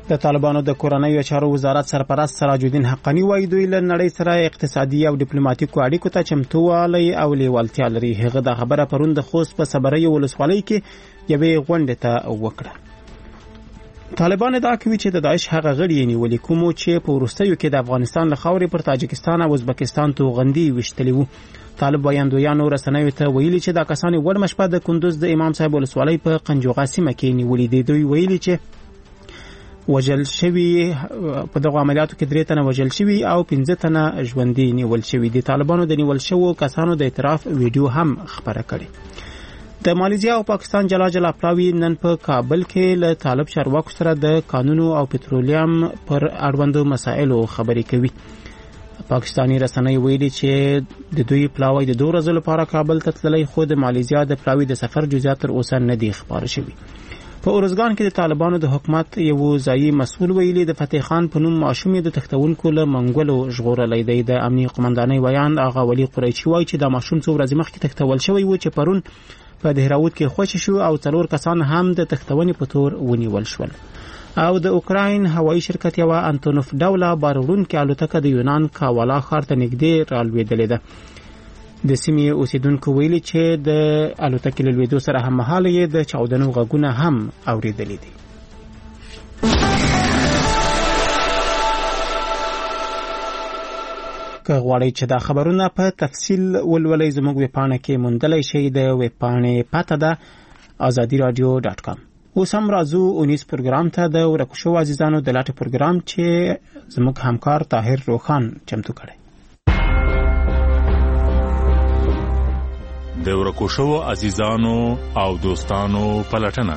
د طالبانو د کورنیو چارو وزارت سرپرست سراج الدین حقانی وایي دوی له نړۍ سره اقتصادي او ډیپلوماټیکو اړیکو ته چمتووالی او لیوالتیا لري. هغه د خبره پرون د خوست په صبري ولسوالۍ کې یوې غونډې ته وکړه. طالبان ادعا کوي چې د داعش هغه غړي نیولي کومو چې په وروستیو کې د افغانستان له خاورې پر تاجکستان او ازبکستان توغندي وشتلي وو. طالب وایندویانو رسنیو ته ویلي چې دا کسان وړ مشپه د کندوز د امام صاحب ولسوالۍ په قنجوغا سیمه کې نیولي دي. دوی ویلي چې وجل شوی په دغه عملیاتو کې 3 تنه وجل شوی او 15 تنه ژوندۍ نیول شوی دي. طالبانو د نیول شوو کسانو د اعتراف ویډیو هم خبره کړې. د مالیزیا او پاکستان جلا پلاوی نن په کابل کې له طالب چارواکو سره د قانونو او پټرولیم پر اړوندو مسایلو خبرې کوي. پاکستانی رسنۍ ویلي چې د دوی پلاوی د 2 ورځې لپاره کابل ته تللی، خو د مالیزیا د پلاوی د سفر جزئیات تر اوسه نه دي خبر شوي. په اورزګان کې د طالبانو د حکومت یو ځایي مسؤل ویلي د فتح خان په نوم ماشوم د تختونکو له منګولو ژغورلی دی. د امنیي قومندانۍ ویان آغا ولی قریشي وایي چې دا ماشوم څو ورځې مخکې تختول شوی و چې پرون په دهراوت کې خوشی شو او 4 کسان هم د تختونې په تور ونیول شول. او د اوکراین هوایي شرکت یو انتونوف ډوله بارولونکې الوتکه د یونان کاوالا ښار ته نږدې رالوېدلې ده. د سیمې اوسیدونکو ویلي چې د الوتکې له لوېدو سره هممهاله یې د چاودنو غږونه هم اورېدلي دي. که غواړئ چې دا خبرونه په تفصیل ولولئ زموږ ویبپاڼه کې موندلی شئ. د ویبپاڼې پته ده azadiradyo.com. اوس هم راځو اونیز پروګرام ته د ورکو شوو عزیزانو د لاټې پروګرام چې زموږ همکار طاهر روخان چمتو کړی. د ورکو شوو عزیزانو او دوستانو پلټنه.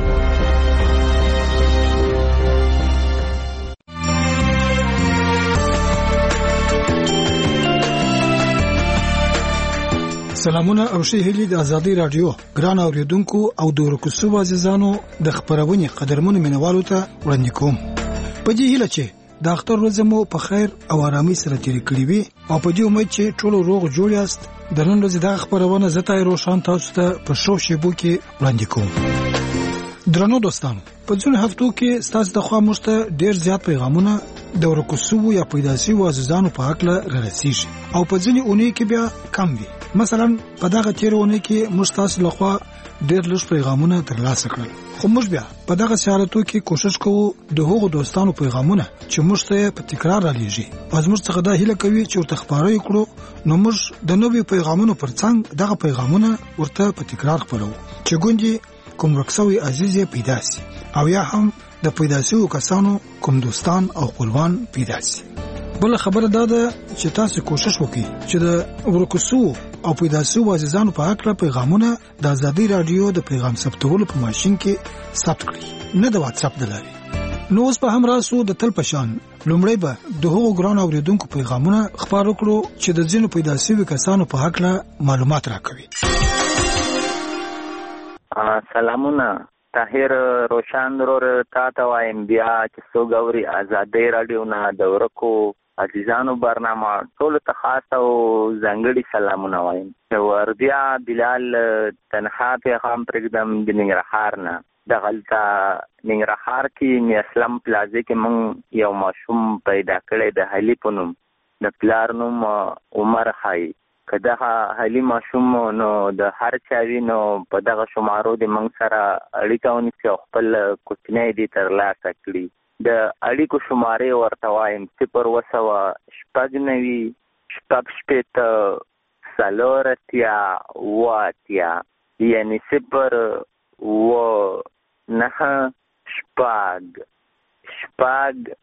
سلامونه او ښه هیلې د ازادي رادیو ګران اوریدونکو او د ورکو شوو عزیزانو د خبرونې قدرمنو مینوالو ته وړاندې کوم. په دې هیله چې د اختر ورځ مو په خیر او آرامۍ سره تېرې کړې وي او په دې امید چې ټول روغ جوړ یاست. د نن ورځې دا خبرونه زه طاهر روشان تاسو ته په شو شیبو کې وړاندې کوم. درنو دوستانو، په ځینو هفتو کې ستاسو د خوا موږ ته ډېر زیات پیغامونه د ورکو شوو یا پیدا شوو عزیزانو په هکله رارسیږي او په ځینې اونۍ کې بیا کم وي. مثلا په دغه تېره اونۍ کې موږ تاسو لخوا ډېر لږ پیغامونه ترلاسه کړل، خو موږ بیا په دغه سیارتو کې کوشش کوو د هغو دوستانو پیغامونه چې موږ ته په تکرار رالیږي او موږ څخه دا هیله کوي چې ورته خپاره کړو، نو موږ د نوې پیغامونو پر څنګ دغه پیغامونه ورته په تکرار خپروو چې ګوندې کوم ورکسوي عزیز پیدا سي او یا هم د پیدا شوو کسانو کوم دوستان او خپلوان پیدا سي. بل خبره دا ده چې تاسو کوشش وکړئ چې د ورکو شوو او پیدا شوو عزیزانو په هکله پیغامونه د ازادي رادیو د پیغام ثبتولو په ماشین کې ثبت کړئ، نه د واتس اپ د لارې. نو اوس په هم راسو د تل پشان لومړی به د هغو ګران اوریدونکو پیغامونه خپاره کړو چې د ځینو پیدا شوي کسانو په هکله معلومات راکوي. سلامونه طاهر روشان درور تا ته وایم بیا چې څوک اوري ازادي رادیو نه د ورکو عزیزانو برنامه ټول ته خاص او ځانګړي سلامونه وایم. وردیا بلال تنها پیغام پرېږدم د ننګرهار نه. د غلطه ننګرهار کې می اسلام پلازې کې مونږ یو ماشوم پیدا کړی د حلی په نوم، د پلار نوم عمر خای. که دغه حلی ماشوم نو د هر چا وي نو په دغه شمارو د مونږ سره اړیکه ونیسي او خپل کوچنی دې ترلاسه کړي. د اړیکو شمارې ورته وایم 0 شپږ شپېته 4 اتیا 8 یعنی 0 9 شپږ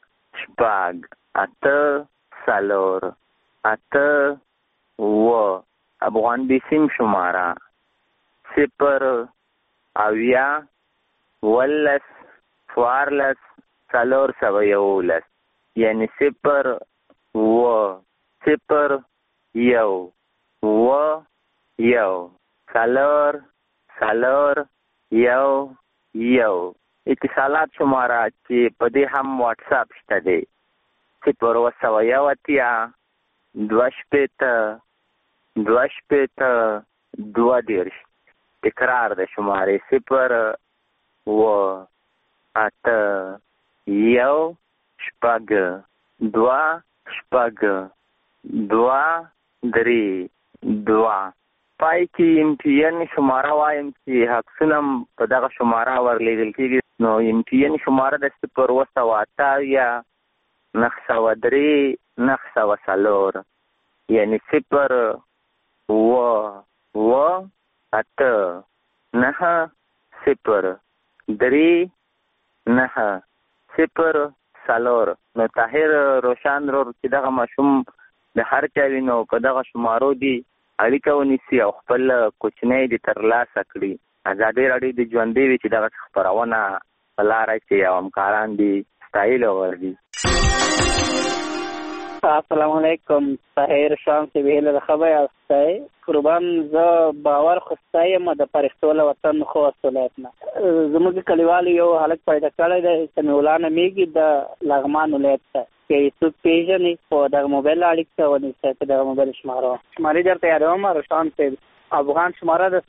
8 4 افغان بیسیم شماره 0 اویا 11 14 411 یعنی 0 0 1 اتصالات شماره چې په دې هم واتس اپ شته دی 0 2 تکرار د شماره 0 8 یو شپږ 2 شپږ 2 3 2 پای کې MTN شماره وایم چې عکسونه په دغه شماره ورلیږل کېږي. نو MTN شماره د 028 903 904 یعنی 0 و 8 9 0 3 9 0 4. نو طاهر روشان رور چې دغه ماشوم د هر چا وینو په دغه شمارو دی اړیکه ونیسي او خپل کوچنی دې ترلاسه کړي. ازادي راډیو د ژوندۍ وي چې دغه خپرونه په لاره کې او همکاران دي ستایلو وردي. السلام علیکم. طاهر شام سے ویل خبر استای قربان ز باور خدای م د پرختو له وطن خو اصلاتنا زموږ کلیوال یو حالت پیدا کړی دی چې مولانا میګي د لغمان ولایت ته کې څو پیژنې په د موبایل اړیکه ونی چې د موبایل شمارې درته یادوم. روشان سے افغان شماره د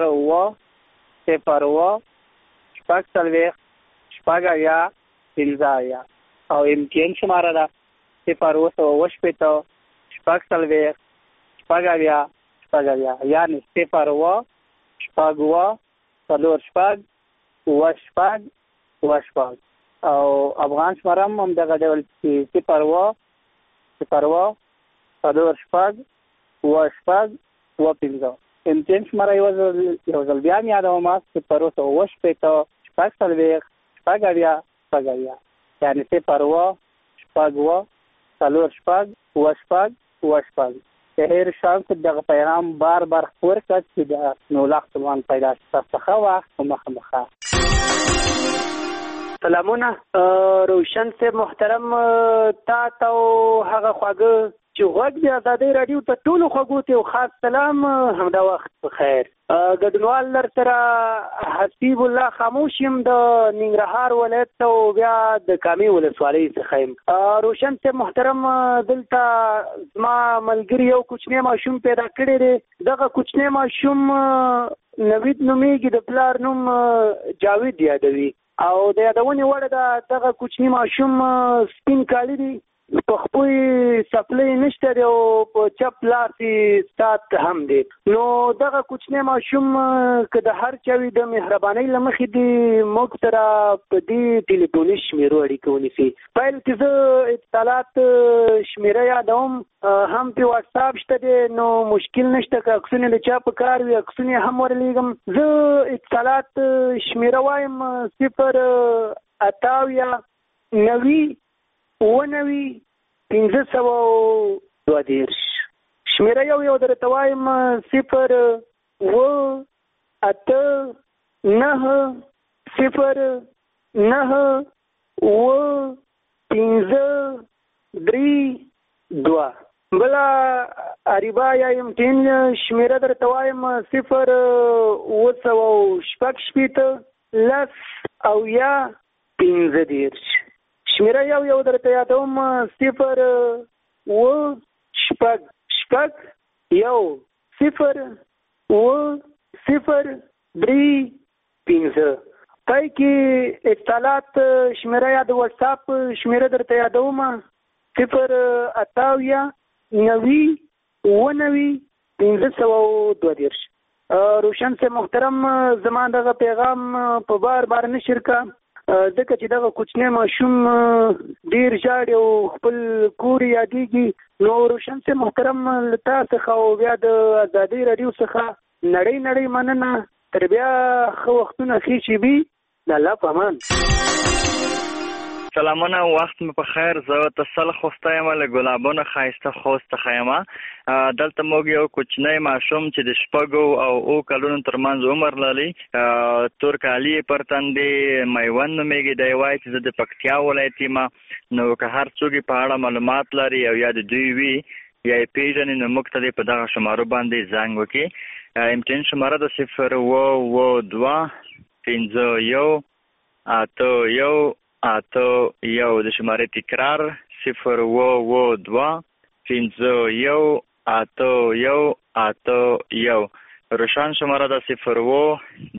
0 شپږ څلوېښت شپږ اویا پنځه اویا او MTN شماره ده 0 شپږ څلوېښت شپږ اویا شپږ اویا یعنې 0 شپږ 4 شپږ 6 شپږ او افغان شماره هم دغه ډول 0 4 شپږ 6 15. MTN شماره یو ځل بیا مې یادوم 0 شپږ څلوېښت شپږ اویا شپږ اویا یعنې 0 شپږ 4 شپږ 6 طاهر شام سے دغه پیغام بار خور کړ چې د نولاخ سلمان پیدا څخه وخت مخه. سلامونه روشن سے محترم تا تو هغه خواږه چې غوږ د ازادۍ راډیو ته ټولو خوږو ته خاص سلام همدا وخت بخیر. ګډونوال لر سره حسیب الله خاموش یم د ننګرهار ولایت ته او بیا د کامې ولسوالۍ څخه یم. روشن سے محترم دلته زما ملګري یو کوچنی ماشوم پیدا کړی دی. دغه کوچنی ماشوم نوید نومیږي، د پلار نوم جاوید یادوي او د یادونې وړ ده دغه کوچنی ماشوم سپین کالی دی، په خپل سپلې نشته دی او په چپ لاس سات هم دی. نو دغه کوچنی ماشوم که د هر چا وي د مهربانۍ له مخې دی موږ سره په دې ټلیفوني شمیرو اړیکه ونیسي. پیل کې زه اتصالات شمیره یادوم، هم په واتساپ شته دی نو مشکل نشته، که عکسونه د چا په کار وي عکسونه هم ورلیږم. زه اتصالات شمیره وایم 0 88 90 شمیره یو درته وایم 0 8 9 0 9 5 3 2. بلا اریبا یا MTN شمیره درته وایم 0 شپږ لس او یا 15. شمیره یو درته یادوم 0 شپږ 0 3 5. پای کې اتصالات شمیره یا د واتساپ شمیره درته یادوم 0 88 90 522. روشن سے محترم زما دغه پیغام په بار نشر کا ځکه چې دغه کوچنی ماشوم ډیر ژاړي او خپل کور یادېږي. نو روشن سے محترم له تا څخه او بیا د ازادۍ راډیو څخه نړۍ مننه. تر بیا ښه وختونه ښې شېبې د الله په امان. سلامونه، وخت مې په خیر. زه تسل خوسته یم له ګلابونو ښایسته خوست څخه یم. دلته موږ یو کوچنی ماشوم چې د 6 او 7 کلونو ترمنځ عمر لري، تور کالي پر تندې، میوند نومیږي. دی وایي چې زه د پکتیا ولایت یم. نو که هر څوک په اړه معلومات لري او یا د دوی وي یا یې پیژني نو موږ ته په دغه شمارو باندې زنګ وکړي. MTN شماره د 0 2 51 8 د شماره تکرار 0 2 51 8 روشن شماره د 0